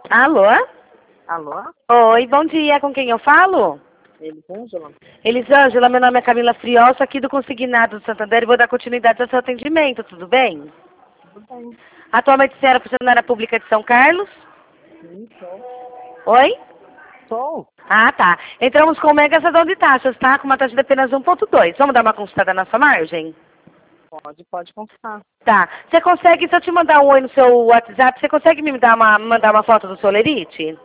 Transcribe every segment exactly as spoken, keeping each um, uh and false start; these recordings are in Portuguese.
Alô? Alô? Oi, bom dia. Com quem eu falo? Elisângela? Elisângela, meu nome é Camila Friol, sou aqui do Consignado do Santander e vou dar continuidade ao seu atendimento, tudo bem? Tudo bem. Atualmente você era funcionária pública de São Carlos? Sim, sou. Oi? Sou? Ah, tá. Entramos com mega cessão de taxas, tá? Com uma taxa de apenas um ponto dois. Vamos dar uma consultada na sua margem? Pode, pode consultar. Tá. Você consegue, se eu te mandar um oi no seu WhatsApp, você consegue me dar uma, mandar uma foto do seu lerite?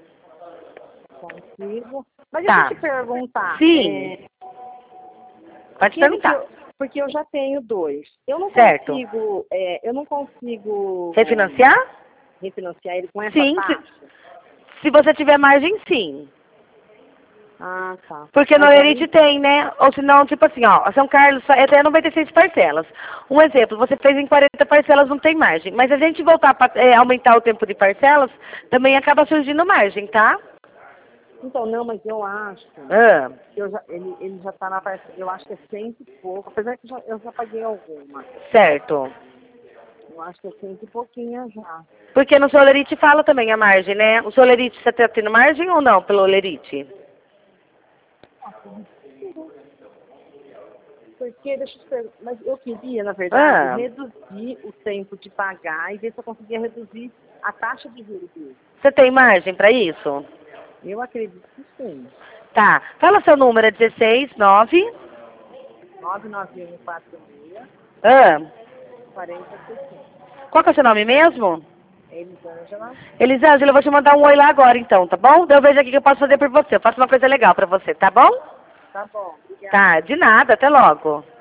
Consigo. Mas deixa eu Tá. te perguntar. Sim. É, Pode aquele que perguntar. eu, porque eu já tenho dois. Eu não Certo. consigo, é, eu não consigo Refinanciar? refinanciar ele com essa Sim. Se, taxa. se você tiver margem, sim. Ah, tá. Porque no Mas Lerite aí, tem, né? Ou senão, tipo assim, ó, a São Carlos só- é até noventa e seis parcelas. Um exemplo, você fez em quarenta parcelas, não tem margem. Mas se a gente voltar para aumentar o tempo de parcelas, também acaba surgindo margem, tá? então, não, mas eu acho Ah, que eu já, ele, ele já está na parcela, eu acho que é cento e pouco, apesar que eu já, eu já paguei alguma. certo. Eu acho que é cento e pouquinho já. Porque no seu Lerite fala também a margem, né? O seu Lerite, você está tendo margem ou não pelo Lerite? Porque, deixa eu te perguntar, mas eu queria, na verdade, Ah, reduzir o tempo de pagar e ver se eu conseguia reduzir a taxa de juros dele. você tem margem para isso? Eu acredito que sim. Tá. Fala seu número, é dezesseis, nove. nove nove um quatro seis, Ah, quatro zero seis cinco. qual que é o seu nome mesmo? Elisângela? Elisângela, eu vou te mandar um oi lá agora então, tá bom? Daí eu vejo aqui o que eu posso fazer por você. Eu faço uma coisa legal pra você, tá bom? Tá bom, obrigada. Tá, de nada, até logo.